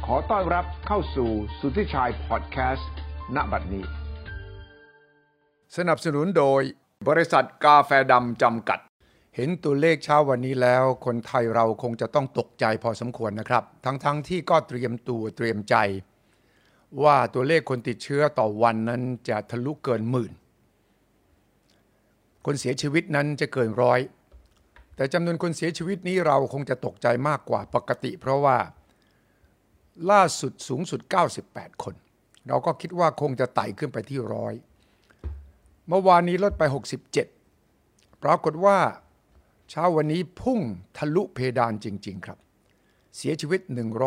ขอต้อนรับเข้าสู่สุทธิชัยพอดแคสต์ณบัดนี้สนับสนุนโดยบริษัทกาแฟดำจำกัดเห็นตัวเลขเช้าวันนี้แล้วคนไทยเราคงจะต้องตกใจพอสมควรนะครับทั้งที่ก็เตรียมตัวเตรียมใจว่าตัวเลขคนติดเชื้อต่อวันนั้นจะทะลุเกินหมื่นคนเสียชีวิตนั้นจะเกินร้อยแต่จำนวนคนเสียชีวิตนี้เราคงจะตกใจมากกว่าปกติเพราะว่าล่าสุดสูงสุด98คนเราก็คิดว่าคงจะไต่ขึ้นไปที่100เมื่อวานนี้ลดไป67ปรากฏว่าเช้าวันนี้พุ่งทะลุเพดานจริงๆครับเสียชีวิต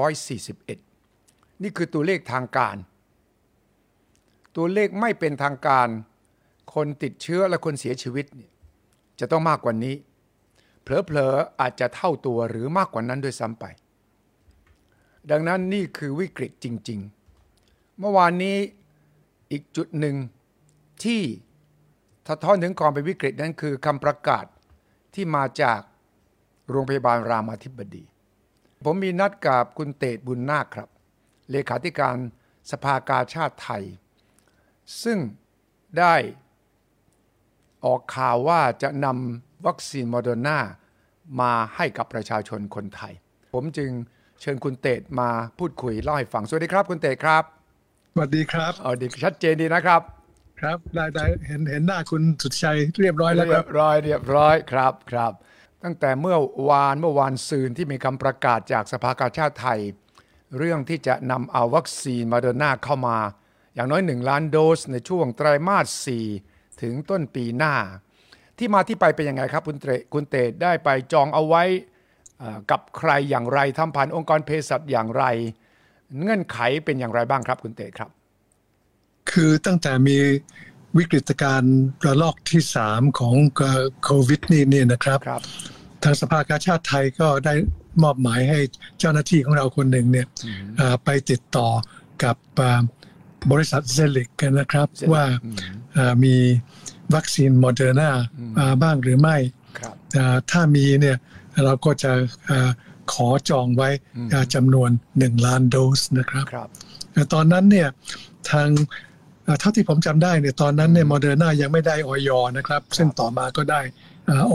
141นี่คือตัวเลขทางการตัวเลขไม่เป็นทางการคนติดเชื้อและคนเสียชีวิตจะต้องมากกว่านี้เผลอๆอาจจะเท่าตัวหรือมากกว่านั้นด้วยซ้ำไปดังนั้นนี่คือวิกฤตจริงๆเมื่อวานนี้อีกจุดหนึ่งที่สะท้อนถึงความเป็นวิกฤตนั้นคือคำประกาศที่มาจากโรงพยาบาลรามาธิบดีผมมีนัดกับคุณเตชบุญนาคครับเลขาธิการสภากาชาดไทยซึ่งได้ออกข่าวว่าจะนำวัคซีนโมเดอร์นามาให้กับประชาชนคนไทยผมจึงเชิญคุณเตชมาพูดคุยเล่าให้ฟังสวัสดีครับคุณเตชครับสวัสดีครับดีชัดเจนดีนะครับครับได้เห็นหน้าคุณสุทธิชัยเรียบร้อยแล้วครับเรียบร้อยครับตั้งแต่เมื่อวานซืนที่มีคำประกาศจากสภากาชาดไทยเรื่องที่จะนำเอาวัคซีนโมเดอร์นาเข้ามาอย่างน้อย1ล้านโดสในช่วงไตรมาส4ถึงต้นปีหน้าที่มาที่ไปเป็นยังไงครับคุณเตชได้ไปจองเอาไว้กับใครอย่างไรทำผ่านองค์กรเภสัชอย่างไรเงื่อนไขเป็นอย่างไรบ้างครับคุณเตชครับคือตั้งแต่มีวิกฤตการณ์ระลอกที่3ของโควิดนี่นะครับทางสภากาชาดไทยก็ได้มอบหมายให้เจ้าหน้าที่ของเราคนหนึ่งเนี่ยไปติดต่อกับบริษัทเซลิกกันนะครับว่ามีวัคซีนโมเดอร์นาบ้างหรือไม่ถ้ามีเนี่ยเราก็จะขอจองไว้จำนวน1ล้านโดสนะครับตอนนั้นเนี่ยทางเท่าที่ผมจำได้เนี่ยตอนนั้นเนี่ยโมเดอร์นายังไม่ได้อย.นะครับซึ่งต่อมาก็ได้อย.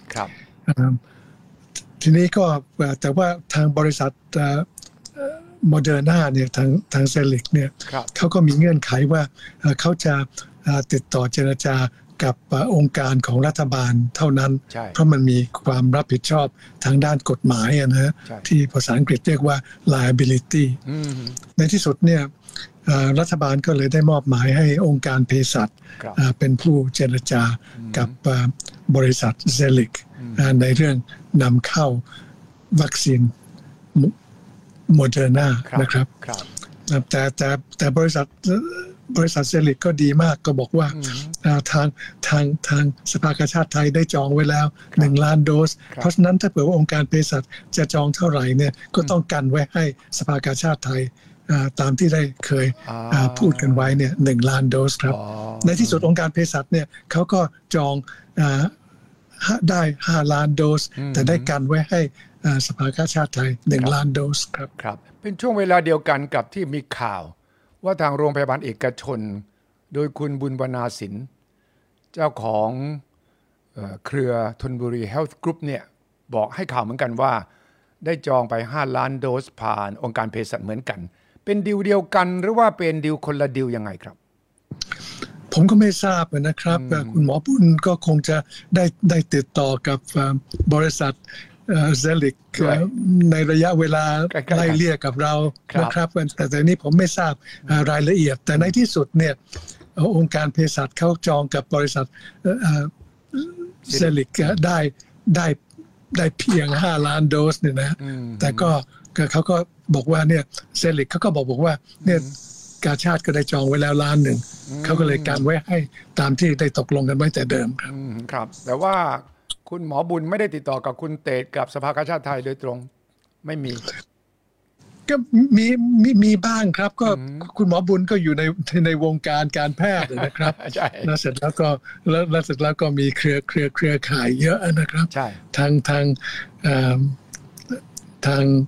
ทีนี้ก็แต่ว่าทางบริษัทโมเดอร์นาเนี่ยทางเซลิกเนี่ยเขาก็มีเงื่อนไขว่าเขาจะติดต่อเจรจากับองค์การของรัฐบาลเท่านั้นเพราะมันมีความรับผิดชอบทางด้านกฎหมายนะฮะที่ภาษาอังกฤษเรียกว่า liability ในที่สุดเนี่ยรัฐบาลก็เลยได้มอบหมายให้องค์การเภสัชเป็นผู้เจรจากับบริษัทเซลิกในเรื่องนำเข้าวัคซีนโมเดอร์นานะครับแต่บริษัทเซลิกก็ดีมากก็บอกว่าทางสภากาชาดไทยได้จองไว้แล้ว1ล้านโดสเพราะฉะนั้นถ้าเผื่อว่าองค์การเภสัชจะจองเท่าไหร่เนี่ยก็ต้องกันไว้ให้สภากาชาดไทยตามที่ได้เคยพูดกันไว้เนี่ย1ล้านโดสครับในที่สุดองค์การเภสัชเนี่ยเขาก็จองได้5ล้านโดสแต่ได้กันไว้ให้สภากาชาดไทย1ล้านโดสครับเป็นช่วงเวลาเดียวกันกับที่มีข่าวว่าทางโรงพยาบาลเอกชนโดยคุณบุญวนาสินเจ้าของเครือธนบุรีเฮลท์กรุ๊ปเนี่ยบอกให้ข่าวเหมือนกันว่าได้จองไป5ล้านโดสผ่านองค์การเภสัชเหมือนกันเป็นดีลเดียวกันหรือว่าเป็นดีลคนละดีลยังไงครับผมก็ไม่ทราบนะครับคุณหมอปุ้นก็คงจะได้ติดต่อกับบริษัทเซลิกในระยะเวลาไล่เลี่ยกับเรานะครับแต่นี้ผมไม่ทราบรายละเอียดแต่ในที่สุดเนี่ยองค์การเภสัชเขาจองกับบริษัทเซลิกได้เพียง5ล้านโดสเนี่ยนะแต่ก็เขาก็บอกว่าเนี่ยเซลิกเขาก็บอกว่าเนี่ยกาชาดก็ได้จองไว้แล้ว1ล้านเขาก็เลยกันไว้ให้ตามที่ได้ตกลงกันไว้แต่เดิมครับแต่ว่าคุณหมอบุญไม่ได้ติดต่อกับคุณเตชกับสภากาชาดไทยโดยตรงไม่มีก็มีบ้างครับก็คุณหมอบุญก็อยู่ในวงการการแพทย์นะครับแล้วเสร็จแล้วก็มีเครือข่ายเยอะนะครับทาง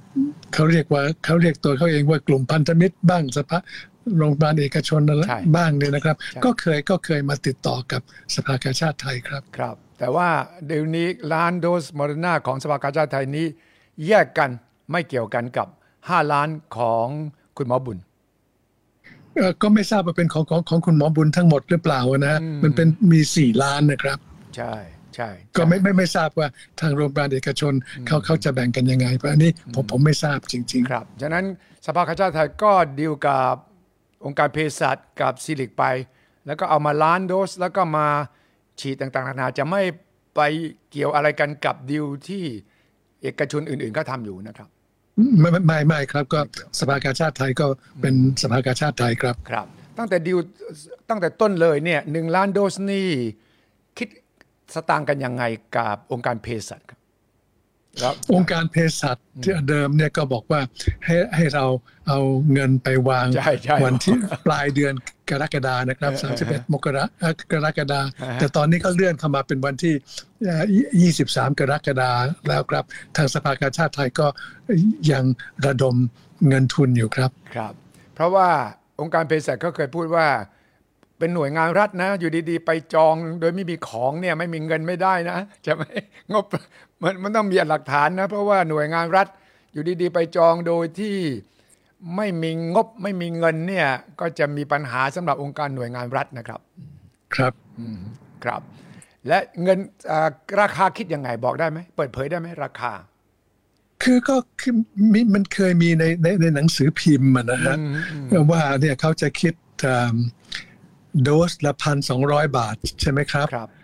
เขาเรียกตัวเขาเองว่ากลุ่มพันธมิตรบ้างสภาโรงพยาบาลเอกชนอะไรบ้างเนี่ยนะครับก็เคยมาติดต่อกับสภากาชาติไทยครับครับแต่ว่าเดี๋ยวนี้ล้านโดสโมเดอร์นาของสภากาชาติไทยนี้แยกกันไม่เกี่ยวกันกับ5 ล้านของคุณหมอบุญก็ไม่ทราบว่าเป็นของคุณหมอบุญทั้งหมดหรือเปล่านะมันเป็นมี4 ล้านนะครับใช่ก็ไม่ทราบว่าทางโรงพยาบาลเอกชนเขาจะแบ่งกันยังไงเพราะอันนี้ผมไม่ทราบจริงๆครับฉะนั้นสภากาชาติไทยก็ดีลกับองค์การเภสัชกับซิลิกไปแล้วก็เอามาล้านโดสแล้วก็มาฉีดต่างๆนานาจะไม่ไปเกี่ยวอะไรกันกับดีลที่เอกชนอื่นๆก็ทำอยู่นะครับไม่ครับก็สภากาชาติไทยก็เป็นสภากาชาติไทยครับครับตั้งแต่ต้นเลยเนี่ย1 ล้านโดสนี่คิดสตางค์กันยังไงกับองค์การเภสัชครับองค์การเภสัชที่เดิมเนี่ยก็บอกว่าให้เราเอาเงินไปวางวันที่ปลายเดือนกรกฎานะครับ31 กรกฎาแต่ตอนนี้ก็เลื่อนเข้ามาเป็นวันที่23 กรกฎาแล้วครับทางสภากาชาติไทยก็ยังระดมเงินทุนอยู่ครับครับเพราะว่าองค์การเภสัชก็เคยพูดว่าเป็นหน่วยงานรัฐนะอยู่ดีๆไปจองโดยไม่มีของเนี่ยไม่มีเงินไม่ได้นะจะไม่งบมันต้องมีหลักฐานนะเพราะว่าหน่วยงานรัฐอยู่ดีๆไปจองโดยที่ไม่มีงบไม่มีเงินเนี่ยก็จะมีปัญหาสำหรับองค์การหน่วยงานรัฐนะครับครับครับและเงินราคาคิดยังไงบอกได้ไหมเปิดเผยได้ไหมราคาคือมันเคยมีในหนังสือพิมพ์นะฮะว่าเนี่ยเขาจะคิดโดสละ 1,200 บาทใช่ไหมครับ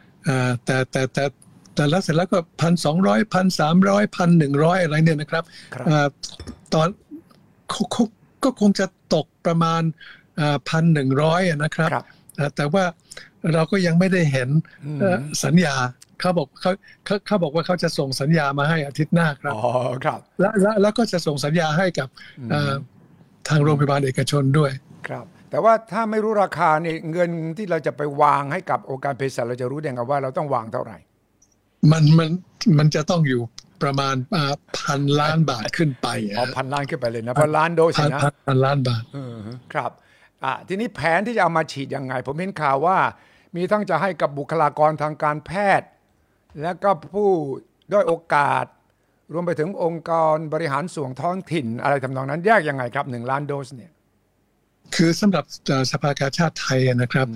แต่แล้วเสร็จแล้วก็ 1,200 1,300 1,100 อะไรเนี่ยนะครับตอนก็คงจะตกประมาณ 1,100 นะครับแต่ว่าเราก็ยังไม่ได้เห็นสัญญาเขาบอกว่าเขาจะส่งสัญญามาให้อาทิตย์หน้าครับครับแล้วก็จะส่งสัญญาให้กับทางโรงพยาบาลเอกชนด้วยครับแต่ว่าถ้าไม่รู้ราคาเนี่ยเงินที่เราจะไปวางให้กับองค์การเภสัชเราจะรู้ได้ไงว่าเราต้องวางเท่าไหร่มันจะต้องอยู่ประมาณ1,000 ล้านบาทขึ้นไป 1,000 ล้านขึ้นไปเลยนะเพราะล้านโดสนะ 1,000 ล้านบาทครับทีนี้แผนที่จะเอามาฉีดยังไงผมเห็นข่าวว่ามีทั้งจะให้กับบุคลากรทางการแพทย์และก็ผู้ด้อยโอกาสรวมไปถึงองค์กรบริหารส่วนท้องถิ่นอะไรทำนองนั้นแยกยังไงครับ1 ล้านโดสเนี่ยคือสำหรับสภากาชาติไทยนะครับ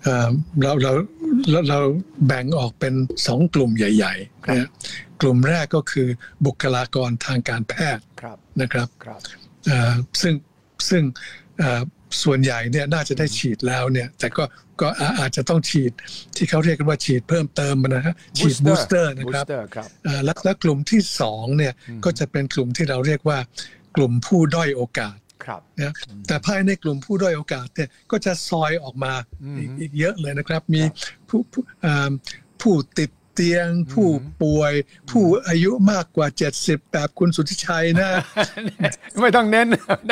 เราแบ่งออกเป็น2 กลุ่มใหญ่ๆนะกลุ่มแรกก็คือบุคลากรทางการแพทย์นะครับซึ่งส่วนใหญ่เนี่ยน่าจะได้ฉีดแล้วเนี่ยแต่ก็อาจจะต้องฉีดที่เขาเรียกกันว่าฉีดเพิ่มเติมนะฮะฉีดบูสเตอร์นะครับและกลุ่มที่2เนี่ยก็จะเป็นกลุ่มที่เราเรียกว่ากลุ่มผู้ด้อยโอกาสนะแต่ภายในกลุ่มผู้ด้อยโอกาสเนี่ยก็จะซอยออกมาอีกเยอะเลยนะครับมีผู้ติดเตียงผู้ป่วยผู้อายุมากกว่า70แบบคุณสุทธิชัยนะไม่ต้องเน้น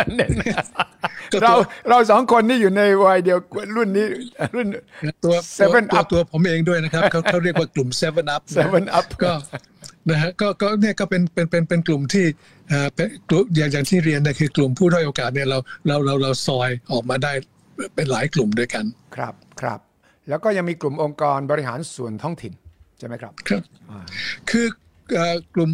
เรา2 คนนี่อยู่ในวัยเดียวรุ่นนี้รุ่นตัวผมเองด้วยนะครับเขาเรียกว่ากลุ่ม7 up ก็นะฮะก็เนี่ยก็เป็นกลุ่มที่อย่างที่เรียนเนี่ยคือกลุ่มผู้ด้อยโอกาสเนี่ยเราซอยออกมาได้เป็นหลายกลุ่มด้วยกันครับแล้วก็ยังมีกลุ่มองค์กรบริหารส่วนท้องถิ่นใช่ไหมครับครับคือกลุ่ม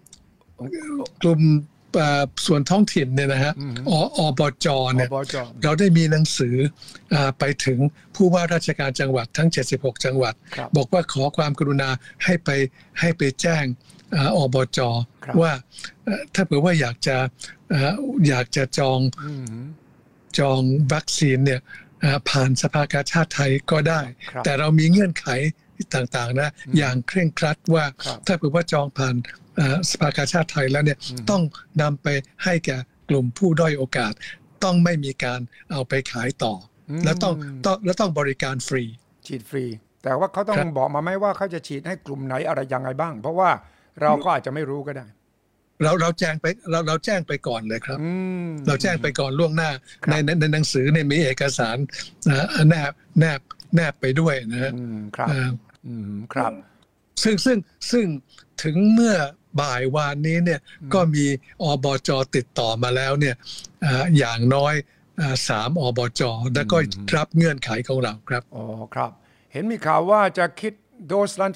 ส่วนท้องถิ่นเนี่ยนะฮะอบจเนี่ยเราได้มีหนังสือไปถึงผู้ว่าราชการจังหวัดทั้ง76 จังหวัดบอกว่าขอความกรุณาให้ไปแจ้งอบจว่าถ้าเผื่อว่าอยากจะจองวัคซีนเนี่ยผ่านสภากาชาติไทยก็ได้แต่เรามีเงื่อนไขต่างๆนะอย่างเคร่งครัดว่าถ้าเผื่อว่าจองผ่านสภากาชาติไทยแล้วเนี่ยต้องนำไปให้แก่กลุ่มผู้ด้อยโอกาสต้องไม่มีการเอาไปขายต่อแล้วต้องบริการฟรีฉีดฟรีแต่ว่าเขาต้องบอกมาไหมว่าเขาจะฉีดให้กลุ่มไหนอะไรยังไงบ้างเพราะว่าเราก็อาจจะไม่รู้ก็ได้เราแจ้งไปก่อนเลยครับเราแจ้งไปก่อนล่วงหน้าในหนังสือเนี่ยมีเอกสารแนบไปด้วยนะครับครับซึ่งถึงเมื่อบ่ายวานนี้เนี่ยก็มีอบจ.ติดต่อมาแล้วเนี่ยอย่างน้อย3 อบจ.แล้วก็รับเงื่อนไขของเราครับอ๋อครับเห็นมีข่าวว่าจะคิดโดสละ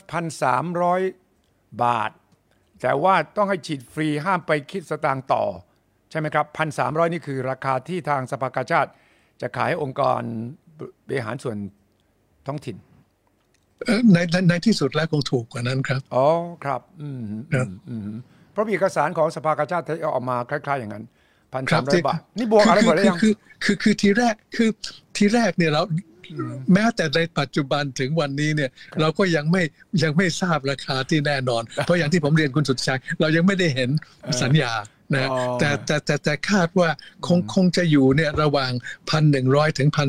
1,300 บาทแต่ว่าต้องให้ฉีดฟรีห้ามไปคิดสตางค์ต่อใช่ไหมครับ 1,300 นี่คือราคาที่ทางสภากาชาดจะขายให้องค์กรบริหารส่วนท้องถิ่นในที่สุดแล้วคงถูกกว่านั้นครับอ๋อครับเพราะมีเอกสารของสภากาชาดที่ออกมาคล้ายๆอย่างนั้น 1,300 บาทนี่บวกอะไรหมดแล้วยังคือทีแรกเนี่ยเราแม้แต่ในปัจจุบันถึงวันนี้เนี่ยเราก็ยังไม่ทราบราคาที่แน่นอนเพราะอย่างที่ผมเรียนคุณสุดชัยเรายังไม่ได้เห็นสัญญานะแต่คาดว่าคงจะอยู่เนี่ยระหว่าง 1,100 ถึง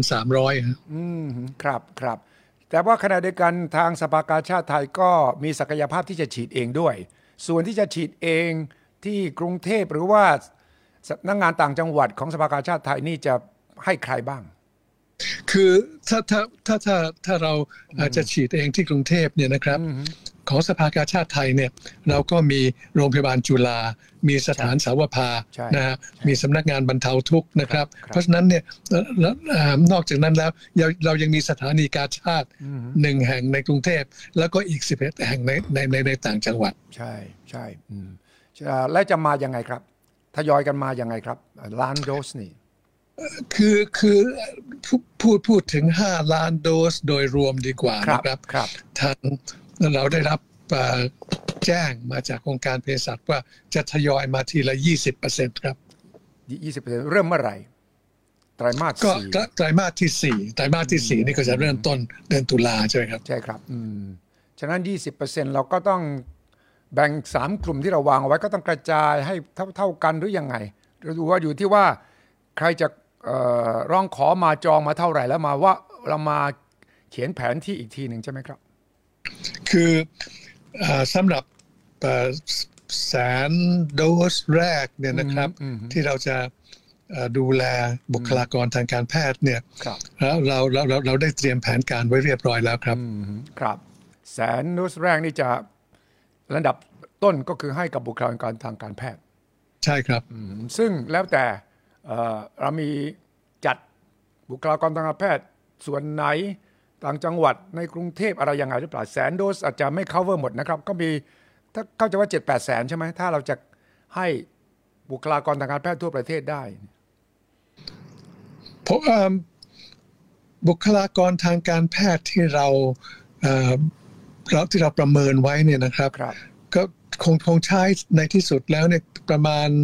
1,300 ครับแต่ว่าขณะเดียวกันทางสภากาชาดไทยก็มีศักยภาพที่จะฉีดเองด้วยส่วนที่จะฉีดเองที่กรุงเทพหรือว่าสำนักงานต่างจังหวัดของสภากาชาดไทยนี่จะให้ใครบ้างคือถ้าเราอาจจะฉีดเองที่กรุงเทพเนี่ยนะครับของสภากาชาดไทยเนี่ยเราก็มีโรงพยาบาลจุฬามีสถานสาวภานะฮะมีสำนักงานบรรเทาทุกข์นะครับเพราะฉะนั้นเนี่ยนอกจากนั้นแล้วเรายังมีสถานีกาชาด1 แห่งในกรุงเทพแล้วก็อีก11 แห่งในต่างจังหวัดใช่และจะมายังไงครับทยอยกันมายังไงครับล้านโดสนี่คือพูดถึง5 ล้านโดสโดยรวมดีกว่านะครับทางเราได้รับแจ้งมาจากองค์การเภสัชว่าจะทยอยมาทีละ 20% ครับ 20% เริ่มเมื่อไหร่ไตรมาส4 ก็ไตรมาสที่4นี่ก็จะเริ่มต้นเดือนตุลาใช่ไหมครับใช่ครับฉะนั้น 20% เราก็ต้องแบ่ง3 กลุ่มที่เราวางเอาไว้ก็ต้องกระจายให้เท่ากันหรือยังไงดูว่าอยู่ที่ว่าใครจะร้องขอมาจองมาเท่าไหร่แล้วมาว่าเรามาเขียนแผนที่อีกทีหนึ่งใช่ไหมครับคือสำหรับ100,000 โดสแรกเนี่ยนะครับที่เราจะดูแลบุคลากรทางการแพทย์เนี่ยแล้วเราได้เตรียมแผนการไว้เรียบร้อยแล้วครับครับ100,000 โดสแรกนี่จะระดับต้นก็คือให้กับบุคลากรทางการแพทย์ใช่ครับซึ่งแล้วแต่เรามีจัดบุคลากรทางการแพทย์ส่วนไหนต่างจังหวัดในกรุงเทพอะไรยังไงหรือเปล่า100,000 โดสอาจจะไม่ cover หมดนะครับก็มีถ้าเข้าใจว่า 7-8 แสนใช่ไหมถ้าเราจะให้บุคลากรทางการแพทย์ทั่วประเทศได้เพราะบุคลากรทางการแพทย์ที่เราประเมินไว้เนี่ยนะครับก็คงใช้ในที่สุดแล้วเนี่ยประมาณ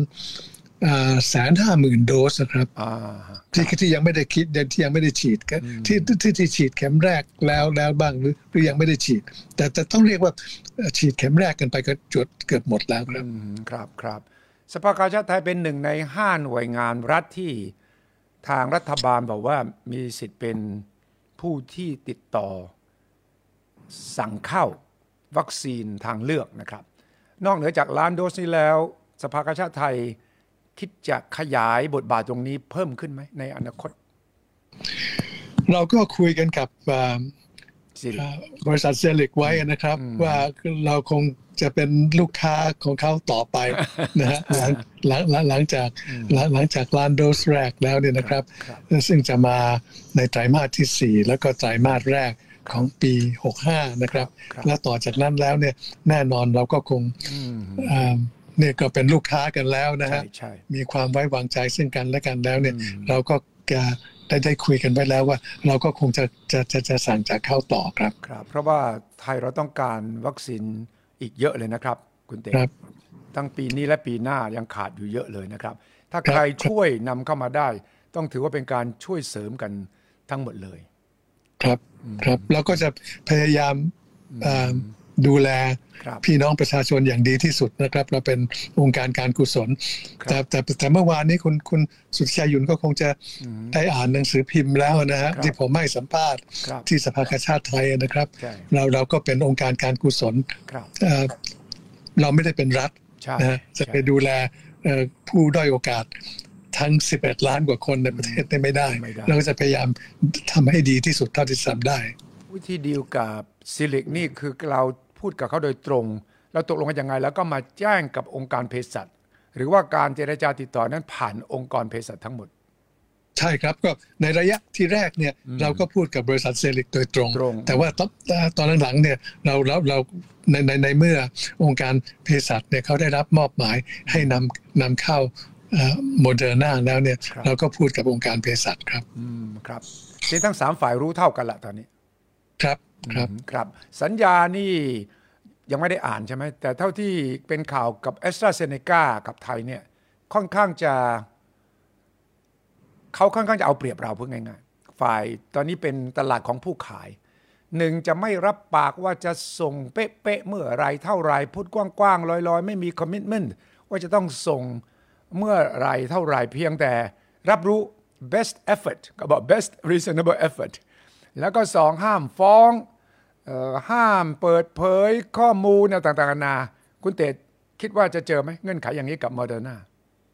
150,000 โดสนะครับที่ยังไม่ได้คิดที่ยังไม่ได้ฉีดที่ฉีดเข็มแรกแล้วบ้างหรือยังไม่ได้ฉีดแต่ต้องเรียกว่าฉีดเข็มแรกกันไปก็จุดเกือบหมดแล้วครับสภากาชาดไทยเป็น1 ใน 5 หน่วยงานรัฐที่ทางรัฐบาลบอกว่ามีสิทธิ์เป็นผู้ที่ติดต่อสั่งเข้าวัคซีนทางเลือกนะครับนอกเหนือจากล้านโดสนี้แล้วสภากาชาดไทยคิดจะขยายบทบาทตรงนี้เพิ่มขึ้นไหมในอนาคตเราก็คุยกันกับบริษัทเซลิกไว้นะครับว่าเราคงจะเป็นลูกค้าของเขาต่อไปนะฮะหลังจากล้านโดสแรกแล้วเนี่ยนะครับซึ่งจะมาในไตรมาสที่4แล้วก็ไตรมาสแรกของปี65นะครับและต่อจากนั้นแล้วเนี่ยแน่นอนเราก็คงเนี่ยก็เป็นลูกค้ากันแล้วนะฮะมีความไว้วางใจซึ่งกันและกันแล้วเนี่ยเราก็ได้คุยกันไว้แล้วว่าเราก็คงจะสั่งจากเข้าต่อครับเพราะว่าไทยเราต้องการวัคซีนอีกเยอะเลยนะครับคุณเต้ทั้งปีนี้และปีหน้ายังขาดอยู่เยอะเลยนะครับถ้าใครช่วยนำเข้ามาได้ต้องถือว่าเป็นการช่วยเสริมกันทั้งหมดเลยครับเราก็จะพยายามดูแลพี่น้องประชาชนอย่างดีที่สุดนะครับเราเป็นองค์การกุศลแต่เมื่อวานนี้คุณสุทธิชัยยุนก็คงจะได้อ่านหนังสือพิมพ์แล้วนะฮะที่ผมให้สัมภาษณ์ที่สภากาชาดไทยนะครับเราก็เป็นองค์การกุศลเราไม่ได้เป็นรัฐนะจะไปดูแลผู้ด้อยโอกาสทั้ง11 ล้านกว่าคนในประเทศไม่ได้เราจะพยายามทำให้ดีที่สุดเท่าที่ทำได้วิธีดีลกับซิลิกนี่คือเราพูดกับเขาโดยตรงเราตกลงกันยังไงแล้วก็มาแจ้งกับองค์การเภสัชหรือว่าการเจรจาติดต่อนั้นผ่านองค์กรเภสัชทั้งหมดใช่ครับก็ในระยะที่แรกเนี่ยเราก็พูดกับบริษัทเซลิกโดยตรงแต่ว่าตอนหลังๆเนี่ยเราในเมื่อองค์การเภสัชเนี่ยเขาได้รับมอบหมายให้นำเข้าโมเดอร์นาแล้วเนี่ยเราก็พูดกับองค์การเภสัชครับครับที่ทั้ง3ฝ่ายรู้เท่ากันละตอนนี้ครับสัญญานี่ยังไม่ได้อ่านใช่ไหมแต่เท่าที่เป็นข่าวกับ AstraZeneca กับไทยเนี่ยค่อนข้างจะเอาเปรียบเราพูดง่ายๆฝ่ายตอนนี้เป็นตลาดของผู้ขายหนึ่งจะไม่รับปากว่าจะส่งเป๊ะๆเมื่อไรเท่าไรพูดกว้างๆลอยๆไม่มีคอมมิตเมนต์ว่าจะต้องส่งเมื่อไรเท่าไรเพียงแต่รับรู้ best effort ก็บอก best reasonable effort แล้วก็2ห้ามฟ้องห้ามเปิดเผยข้อมูลต่างๆนานาคุณเต๋คิดว่าจะเจอไหมเงื่อนไขอย่างนี้กับโมเดอร์นา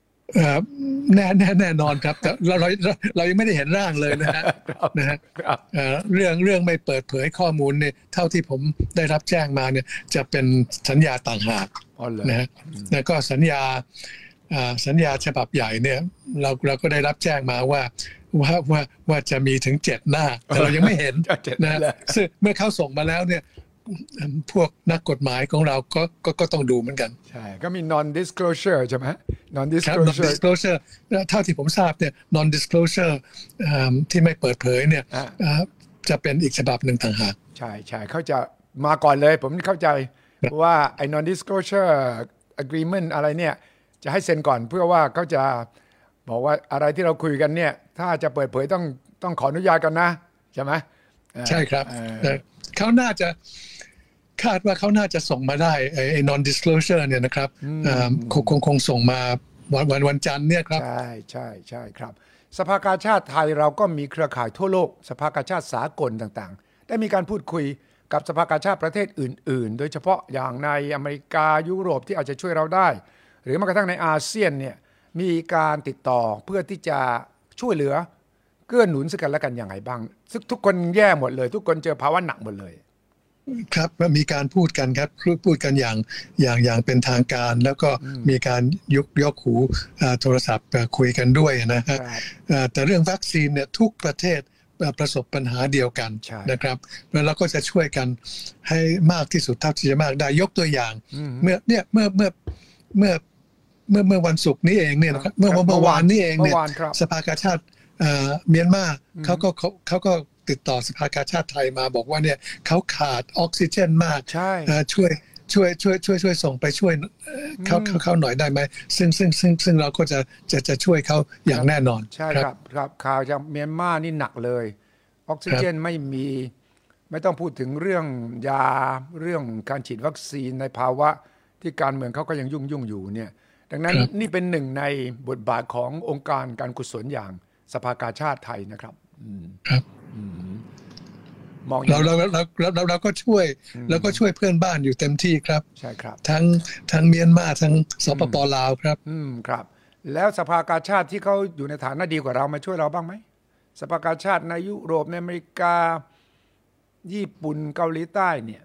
แน่นอนครับแต่เรายังไม่ได้เห็นร่างเลยนะฮะเรื่องไม่เปิดเผยข้อมูลเนี่ยเท่าที่ผมได้รับแจ้งมาเนี่ยจะเป็นสัญญาต่างหากนะฮะแล้วก็สัญญาฉบับใหญ่เนี่ยเราก็ได้รับแจ้งมาว่าจะมีถึง7 หน้าแต่เรายังไม่เห็นนะซึ่งเมื่อเขาส่งมาแล้วเนี่ยพวกนักกฎหมายของเราก็ต้องดูเหมือนกันใช่ก็มี non disclosure ใช่ไหม non disclosure เท่าที่ผมทราบเนี่ย non disclosure ที่ไม่เปิดเผยเนี่ยจะเป็นอีกฉบับหนึ่งต่างหากใช่เขาจะมาก่อนเลยผมเข้าใจว่าไอ้ non disclosure agreement อะไรเนี่ยจะให้เซ็นก่อนเพื่อว่าเขาจะบอกว่าอะไรที่เราคุยกันเนี่ยถ้าจะเปิดเผยต้องขออนุญาตกันนะใช่ไหมใช่ครับเขาน่าจะคาดว่าเขาน่าจะส่งมาได้ไอ้ non disclosure เนี่ยนะครับคงส่งมาวันจันทร์เนี่ยครับใช่ครับสภากาชาติไทยเราก็มีเครือข่ายทั่วโลกสภากาชาติสากลต่างๆได้มีการพูดคุยกับสภากาชาติประเทศอื่นๆโดยเฉพาะอย่างในอเมริกายุโรปที่อาจจะช่วยเราได้หรือแม้กระทั่งในอาเซียนเนี่ยมีการติดต่อเพื่อที่จะช่วยเหลือเกื้อหนุนซึ่งกันและกันอย่างไรบ้างทุกคนแย่หมดเลยทุกคนเจอภาวะหนักหมดเลยครับมีการพูดกันครับพูดกันอย่างเป็นทางการแล้วก็มีการยกหูโทรศัพท์คุยกันด้วยนะฮะแต่เรื่องวัคซีนเนี่ยทุกประเทศประสบปัญหาเดียวกันนะครับแล้วเราก็จะช่วยกันให้มากที่สุดเท่าที่จะมากได้ยกตัวอย่างเมื่อวันศุกร์นี้เองเนี่ยนะครับเมื่อวานนี้เองเนี่ยสภากาชาติเมียนมาเขาก็ติดต่อสภากาชาติไทยมาบอกว่าเนี่ยเขาขาดออกซิเจนมากช่วยส่งไปช่วยเขาหน่อยได้ไหมซึ่งเราก็จะช่วยเขาอย่างแน่นอนใช่ครับข่าวจากเมียนมานี่หนักเลยออกซิเจนไม่มีไม่ต้องพูดถึงเรื่องยาเรื่องการฉีดวัคซีนในภาวะที่การเมืองเขาก็ยังยุ่งอยู่เนี่ยดังนั้นนี่เป็นหนึ่งในบทบาทขององค์การการกุศลอย่างสภากาชาติไทยนะครับครับมองเราก็ช่วยเพื่อนบ้านอยู่เต็มที่ครับใช่ครับทั้งเมียนมาทั้งสปป.ลาวครับครับแล้วสภากาชาติที่เขาอยู่ในฐานะดีกว่าเรามาช่วยเราบ้างไหมสภากาชาติในยุโรปในอเมริกาญี่ปุ่นเกาหลีใต้เนี่ย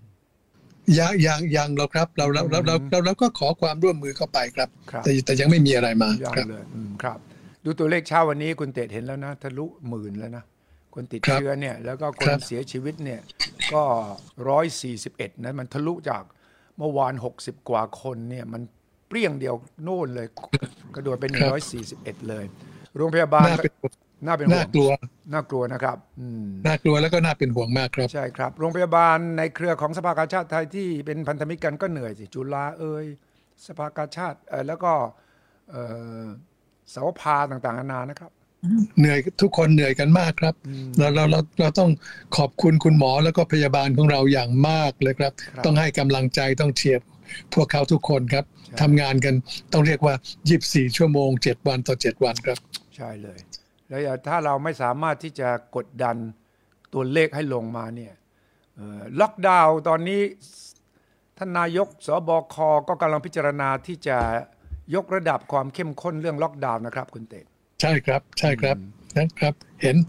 ยังเราครับเราก็ขอความร่วมมือเข้าไปครับแต่ยังไม่มีอะไรมาครับครับดูตัวเลขเช้าวันนี้คุณเต๋เห็นแล้วนะทะลุ10,000แล้วนะคนติดเชื้อเนี่ยแล้วก็คนเสียชีวิตเนี่ยก็141นะมันทะลุจากเมื่อวาน60กว่าคนเนี่ยมันเปรี้ยงเดียวโน่นเลยกระโดดเป็น141เลยโรงพยาบาลน่าเป็นห่วงน่ากลัวนะครับน่ากลัวแล้วก็น่าเป็นห่วงมากครับใช่ครับโรงพยาบาลในเครือของสภากาชาติไทยที่เป็นพันธมิตรกันก็เหนื่อยสิจุฬาสภากาชาติแล้วก็สภาต่างๆนานานะครับเหนื่อยทุกคนเหนื่อยกันมากครับเราต้องขอบคุณคุณหมอแล้วก็พยาบาลของเราอย่างมากเลยครับต้องให้กำลังใจต้องเชียร์พวกเขาทุกคนครับทำงานกันต้องเรียกว่า24ชั่วโมง7วันต่อ7วันครับใช่เลยแล้วถ้าเราไม่สามารถที่จะกดดันตัวเลขให้ลงมาเนี่ยล็อกดาวน์ตอนนี้ท่านนายกสบคก็กำลังพิจารณาที่จะยกระดับความเข้มข้นเรื่องล็อกดาวน์นะครับคุณเต๋ใช่ครับนะครับเห็น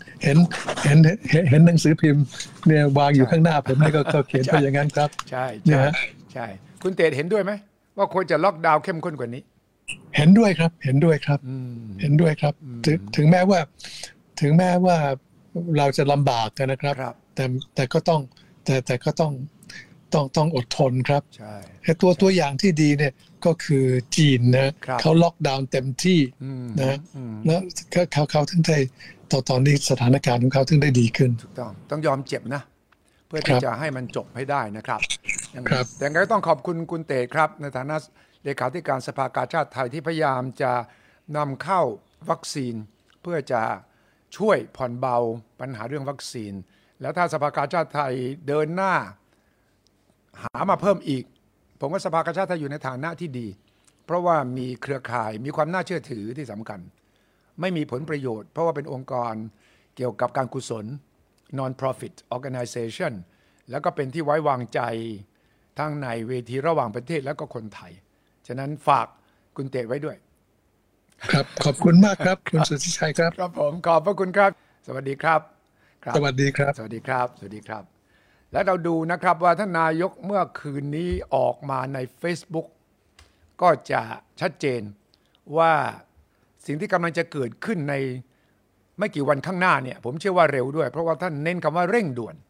หนังสือพิมพ์เนี่ยวางอยู่ข้างหน้าผมนี่ก็เขียนไปอย่างนั้นครับใช่คุณเต๋เห็นด้วยไหมว่าควรจะล็อกดาวน์เข้มข้นกว่านี้เห็นด้วยครับเห็นด้วยครับเห็นด้วยครับถึงแม้ว่าเราจะลำบากนะครับแต่ก็ต้องแต่ก็ต้องอดทนครับใช่ตัวอย่างที่ดีเนี่ยก็คือจีนนะเขาล็อกดาวน์เต็มที่นะแล้วเขาถึงได้ตอนนี้สถานการณ์ของเขาถึงได้ดีขึ้นถูกต้องยอมเจ็บนะเพื่อที่จะให้มันจบให้ได้นะครับแต่ก็ต้องขอบคุณคุณเต๋ครับในฐานะเลขาธิการสภากาชาดไทยที่พยายามจะนำเข้าวัคซีนเพื่อจะช่วยผ่อนเบาปัญหาเรื่องวัคซีนแล้วถ้าสภากาชาดไทยเดินหน้าหามาเพิ่มอีกผมว่าสภากาชาดไทยอยู่ในฐานะที่ดีเพราะว่ามีเครือข่ายมีความน่าเชื่อถือที่สำคัญไม่มีผลประโยชน์เพราะว่าเป็นองค์กรเกี่ยวกับการกุศล non-profit organization แล้วก็เป็นที่ไว้วางใจทั้งในเวทีระหว่างประเทศแล้วก็คนไทยฉะนั้นฝากคุณเต๋ไว้ด้วยครับขอบคุณมากครับคุณสุทธิชัยครับครับผมขอบพระคุณครับสวัสดีครับสวัสดีครับสวัสดีครับสวัสดีครับและเราดูนะครับว่าท่านนายกเมื่อคืนนี้ออกมาใน Facebook ก็จะชัดเจนว่าสิ่งที่กำลังจะเกิดขึ้นในไม่กี่วันข้างหน้าเนี่ยผมเชื่อว่าเร็วด้วยเพราะว่าท่านเน้นคำว่าเร่งด่วน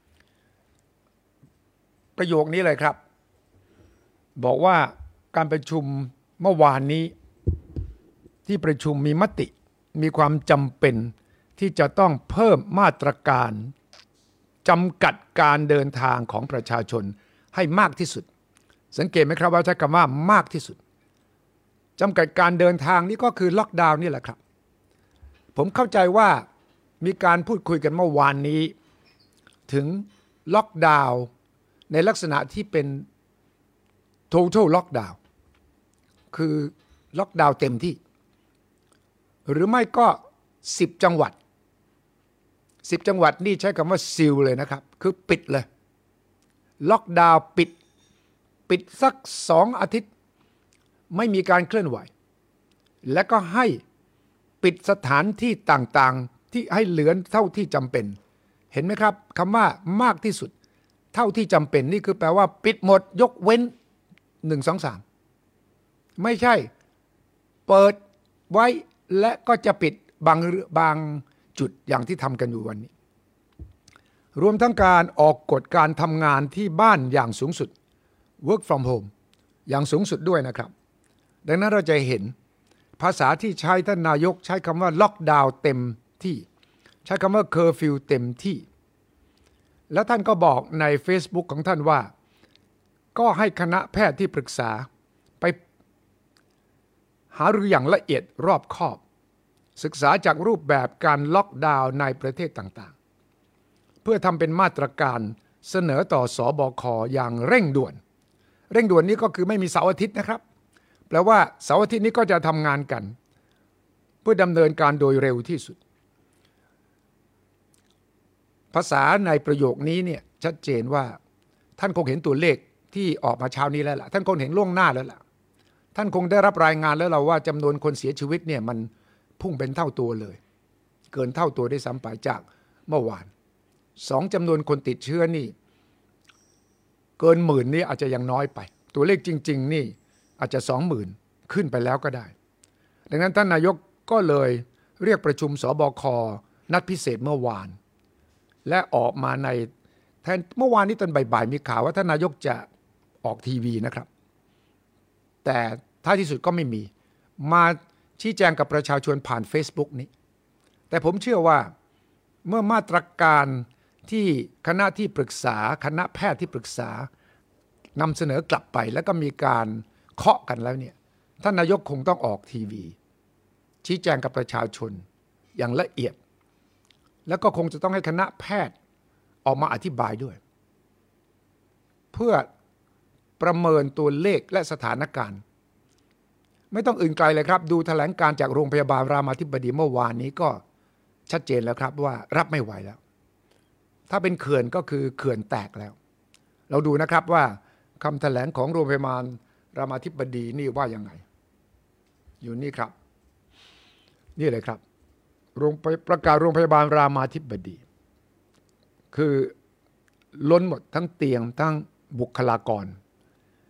ประโยคนี้เลยครับบอกว่าการประชุมเมื่อวานนี้ที่ประชุมมีมติมีความจำเป็นที่จะต้องเพิ่มมาตรการจำกัดการเดินทางของประชาชนให้มากที่สุดสังเกตไหมครับว่าใช้คำว่ามากที่สุดจำกัดการเดินทางนี่ก็คือล็อกดาวน์นี่แหละครับผมเข้าใจว่ามีการพูดคุยกันเมื่อวานนี้ถึงล็อกดาวน์ในลักษณะที่เป็น total lockdown คือล็อกดาวน์เต็มที่หรือไม่ก็10จังหวัด10จังหวัดนี่ใช้คำว่าซีลเลยนะครับคือปิดเลยล็อกดาวน์ปิดสัก2อาทิตย์ไม่มีการเคลื่อนไหวและก็ให้ปิดสถานที่ต่างๆที่ให้เหลือเท่าที่จำเป็นเห็นไหมครับคำว่ามากที่สุดเท่าที่จำเป็นนี่คือแปลว่าปิดหมดยกเว้น1 2 3ไม่ใช่เปิดไว้และก็จะปิดบางจุดอย่างที่ทำกันอยู่วันนี้รวมทั้งการออกกฎการทำงานที่บ้านอย่างสูงสุด work from home อย่างสูงสุดด้วยนะครับดังนั้นเราจะเห็นภาษาที่ใช้ท่านนายกใช้คำว่าล็อกดาวน์เต็มที่ใช้คำว่าเคอร์ฟิวเต็มที่แล้วท่านก็บอกใน Facebook ของท่านว่าก็ให้คณะแพทย์ที่ปรึกษาไปหารืออย่างละเอียดรอบคอบศึกษาจากรูปแบบการล็อกดาวน์ในประเทศต่างๆเพื่อทำเป็นมาตรการเสนอต่อสบคอย่างเร่งด่วนนี้ก็คือไม่มีเสาร์อาทิตย์นะครับแปลว่าเสาร์อาทิตย์นี้ก็จะทำงานกันเพื่อดำเนินการโดยเร็วที่สุดภาษาในประโยคนี้เนี่ยชัดเจนว่าท่านคงเห็นตัวเลขที่ออกมาเช้านี้แล้วล่ะท่านคงเห็นล่วงหน้าแล้วล่ะท่านคงได้รับรายงานแล้วเราว่าจำนวนคนเสียชีวิตเนี่ยมันพุ่งเป็นเท่าตัวเลยเกินเท่าตัวได้ซ้ำไปจากเมื่อวาน2จำนวนคนติดเชื้อนี่เกินหมื่นนี่อาจจะยังน้อยไปตัวเลขจริงๆนี่อาจจะ 20,000 ขึ้นไปแล้วก็ได้ดังนั้นท่านนายกก็เลยเรียกประชุมสบคนัดพิเศษเมื่อวานและออกมาในแทนเมื่อวานนี้ตอนบ่ายๆมีข่าวว่าท่านนายกจะออกทีวีนะครับแต่ท้ายที่สุดก็ไม่มีมาชี้แจงกับประชาชนผ่าน Facebook นี้แต่ผมเชื่อว่าเมื่อมาตรการที่คณะที่ปรึกษาคณะแพทย์ที่ปรึกษานำเสนอกลับไปแล้วก็มีการเคาะกันแล้วเนี่ยท่านนายกคงต้องออกทีวีชี้แจงกับประชาชนอย่างละเอียดแล้วก็คงจะต้องให้คณะแพทย์ออกมาอธิบายด้วยเพื่อประเมินตัวเลขและสถานการณ์ไม่ต้องอื่นไกลเลยครับดูแถลงการจากโรงพยาบาลรามาธิบดีเมื่อวานนี้ก็ชัดเจนแล้วครับว่ารับไม่ไหวแล้วถ้าเป็นเขื่อนก็คือเขื่อนแตกแล้วเราดูนะครับว่าคำแถลงของโรงพยาบาลรามาธิบดีนี่ว่ายังไงอยู่นี่ครับนี่เลยครับประกาศโรงพยาบาลรามาธิบดีคือล้นหมดทั้งเตียงทั้งบุคลากร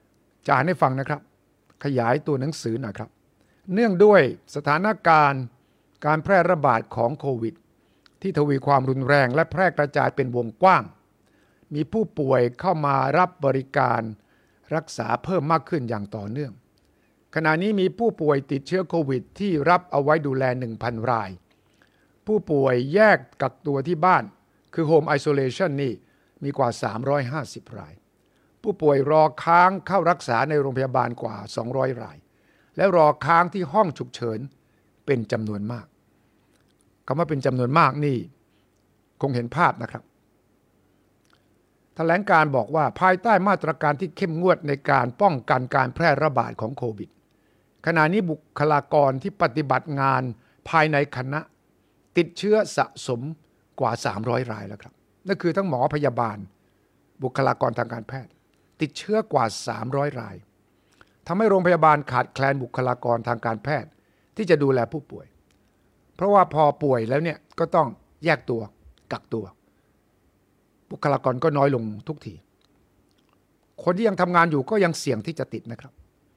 จะอ่านให้ฟังนะครับขยายตัวหนังสือหน่อยครับเนื่องด้วยสถานการณ์การแพร่ระบาดของโควิดที่ทวีความรุนแรงและแพร่กระจายเป็นวงกว้างมีผู้ป่วยเข้ามารับบริการรักษาเพิ่มมากขึ้นอย่างต่อเนื่องขณะนี้มีผู้ป่วยติดเชื้อโควิดที่รับเอาไว้ดูแล 1,000 รายผู้ป่วยแยกกักตัวที่บ้านคือ Home Isolation นี่มีกว่า350รายผู้ป่วยรอค้างเข้ารักษาในโรงพยาบาลกว่า200รายและรอค้างที่ห้องฉุกเฉินเป็นจำนวนมากคำว่าเป็นจำนวนมากนี่คงเห็นภาพนะครับแถลงการบอกว่าภายใต้มาตรการที่เข้มงวดในการป้องกันการแพร่ระบาดของโควิดขณะนี้บุคลากรที่ปฏิบัติงานภายในคณะติดเชื้อสะสมกว่า300รายแล้วครับนั่นคือทั้งหมอพยาบาลบุคลากรทางการแพทย์ติดเชื้อกว่า300รายทำให้โรงพยาบาลขาดแคลนบุคลากรทางการแพทย์ที่จะดูแลผู้ป่วยเพราะว่าพอป่วยแล้วเนี่ยก็ต้องแยกตัวกักตัวบุคลากรก็น้อยลงทุกทีคนที่ยังทำงานอยู่ก็ยังเสี่ยงที่จะติดนะครับ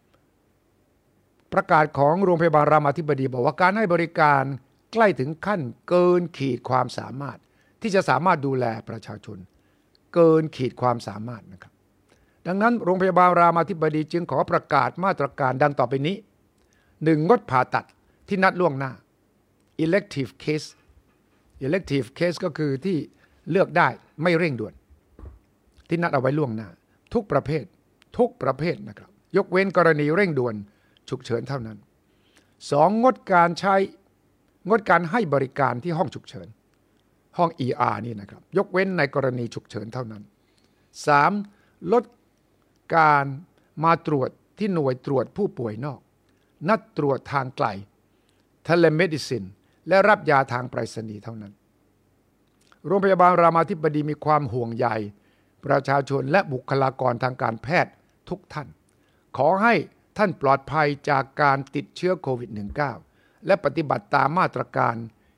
ประกาศของโรงพยาบาลรามาธิบดีบอกว่าการให้บริการใกล้ถึงขั้นเกินขีดความสามารถที่จะสามารถดูแลประชาชนเกินขีดความสามารถนะครับดังนั้นโรงพยาบาลรามาธิบดีจึงขอประกาศมาตรการดังต่อไปนี้ 1. งดผ่าตัดที่นัดล่วงหน้า elective case ก็คือที่เลือกได้ไม่เร่งด่วนที่นัดเอาไว้ล่วงหน้าทุกประเภทนะครับยกเว้นกรณีเร่งด่วนฉุกเฉินเท่านั้น 2. งดการให้บริการที่ห้องฉุกเฉินห้อง ER นี่นะครับยกเว้นในกรณีฉุกเฉินเท่านั้น 3. ลดการมาตรวจที่หน่วยตรวจผู้ป่วยนอกนัดตรวจทางไกล Telemedicine และรับยาทางไปรษณีย์เท่านั้นโรงพยาบาลรามาธิบดีมีความห่วงใยประชาชนและบุคลากรทางการแพทย์ทุกท่านขอให้ท่านปลอดภัยจากการติดเชื้อโควิด -19 และปฏิบัติตามมาตรการ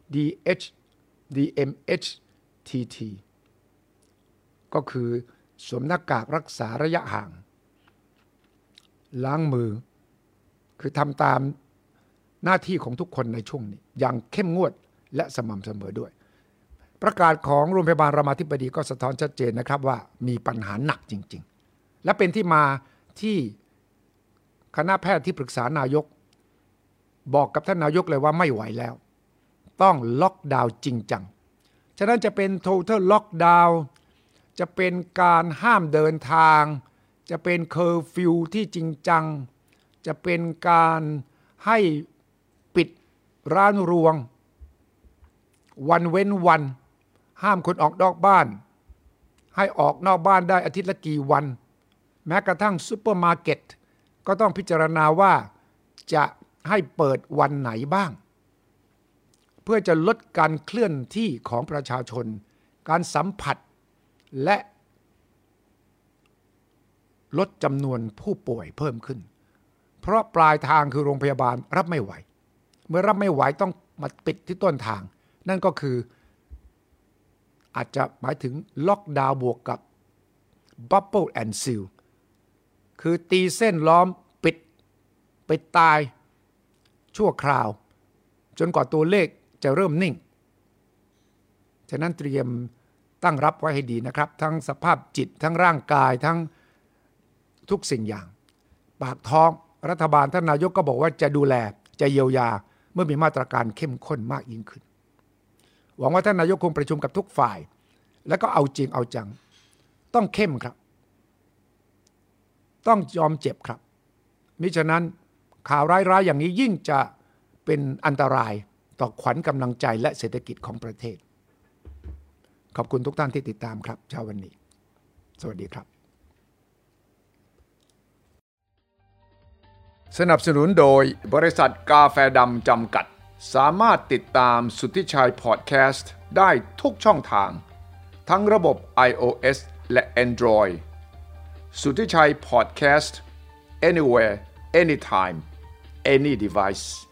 DMHTT ก็คือสวมหน้ากากรักษาระยะห่างล้างมือคือทำตามหน้าที่ของทุกคนในช่วงนี้อย่างเข้มงวดและสม่ำเสมอด้วยประกาศของโรงพยาบาลรามาธิบดีก็สะท้อนชัดเจนนะครับว่ามีปัญหาหนักจริงๆและเป็นที่มาที่คณะแพทย์ที่ปรึกษานายกบอกกับท่านนายกเลยว่าไม่ไหวแล้วต้องล็อกดาวน์จริงจังฉะนั้นจะเป็น total lockdown จะเป็นการห้ามเดินทางจะเป็นเคอร์ฟิวที่จริงจังจะเป็นการให้ปิดร้านรวงวันเว้นวันห้ามคนออกนอกบ้านให้ออกนอกบ้านได้อาทิตย์ละกี่วันแม้กระทั่งซุปเปอร์มาร์เก็ตก็ต้องพิจารณาว่าจะให้เปิดวันไหนบ้างเพื่อจะลดการเคลื่อนที่ของประชาชนการสัมผัสและลดจำนวนผู้ป่วยเพิ่มขึ้นเพราะปลายทางคือโรงพยาบาลรับไม่ไหวเมื่อรับไม่ไหวต้องมาปิดที่ต้นทางนั่นก็คืออาจจะหมายถึงล็อกดาวน์บวกกับ Bubble and Seal คือตีเส้นล้อมปิดตายชั่วคราวจนกว่าตัวเลขจะเริ่มนิ่งฉะนั้นเตรียมตั้งรับไว้ให้ดีนะครับทั้งสภาพจิตทั้งร่างกายทั้งทุกสิ่งอย่างปากท้องรัฐบาลท่านนายกก็บอกว่าจะดูแลจะเยียวยาเมื่อมีมาตรการเข้มข้นมากยิ่งขึ้นหวังว่าท่านนายกคงประชุมกับทุกฝ่ายแล้วก็เอาจริงเอาจังต้องเข้มครับต้องยอมเจ็บครับมิฉะนั้นข่าวร้ายๆอย่างนี้ยิ่งจะเป็นอันตรายต่อขวัญกำลังใจและเศรษฐกิจของประเทศขอบคุณทุกท่านที่ติดตามครับเช้าวันนี้สวัสดีครับสนับสนุนโดยบริษัทกาแฟดำจำกัดสามารถติดตามสุทธิชัยพอดแคสต์ได้ทุกช่องทางทั้งระบบ iOS และ Android สุทธิชัยพอดแคสต์ anywhere anytime any device